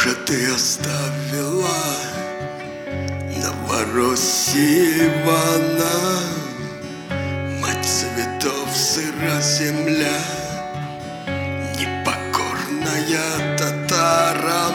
же ты оставила Новороссия Ивана, мать цветов, сыра земля, непокорная татарам.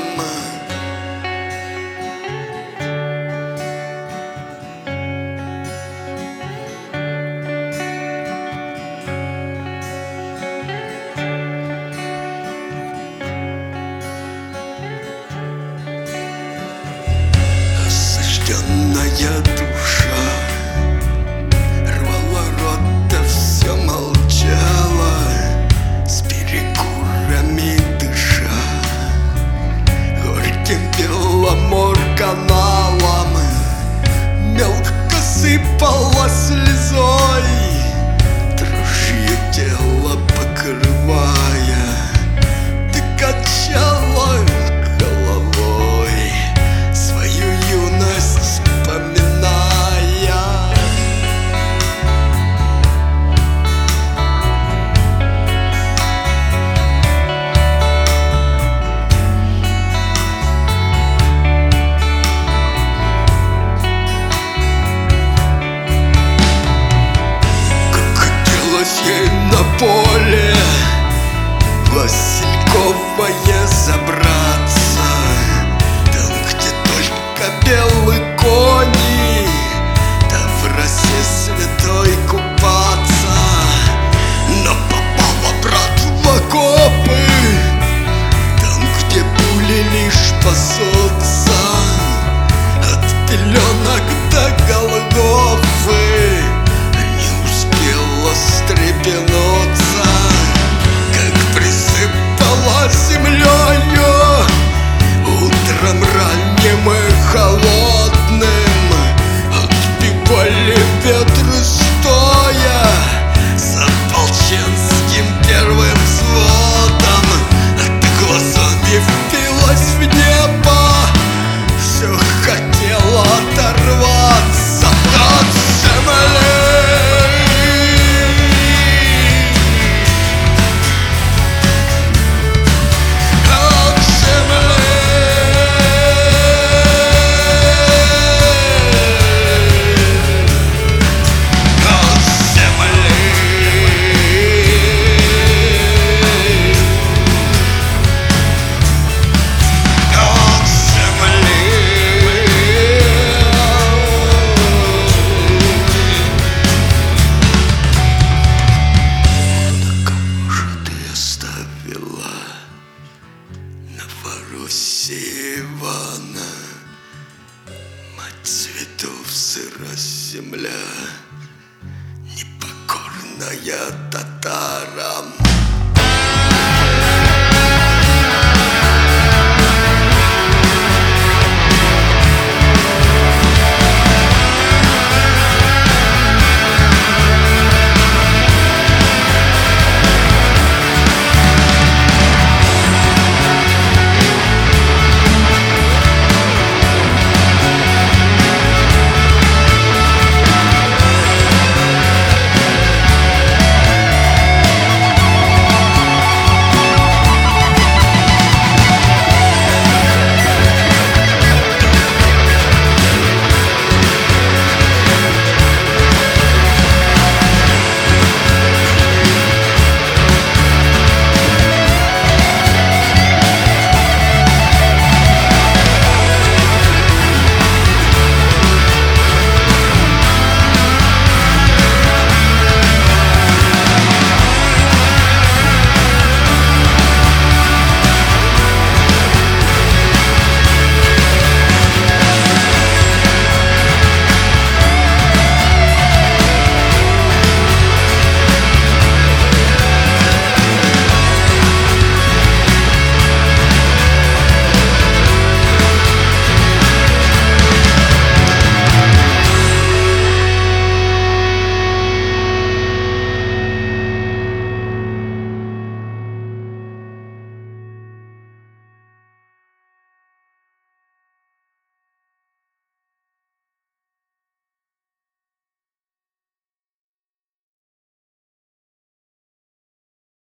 Осажденная душа рвала рот, да все молчала, с перекурами дыша, горьким Беломор-каналом мелко сыпала слезой, дрожью тело покрывая, ты качала головой, свою юность вспоминая. Как хотелось ей на поле Васильковое забраться, там, где только белые кони, да в росе святой купаться. Но попала, брат, в окопы, там, где пули лишь пасутся, от пеленок до Голгофы не успела встрепенуться, как присыпала землею утром ранним и холодным. Отбивали ветры стоя с ополченским первым взводом, а ты глазами впилась в небо, все хотела оторваться от земли. Новороссия Ивана, мать цветов, сыра земля, непокорная татарам.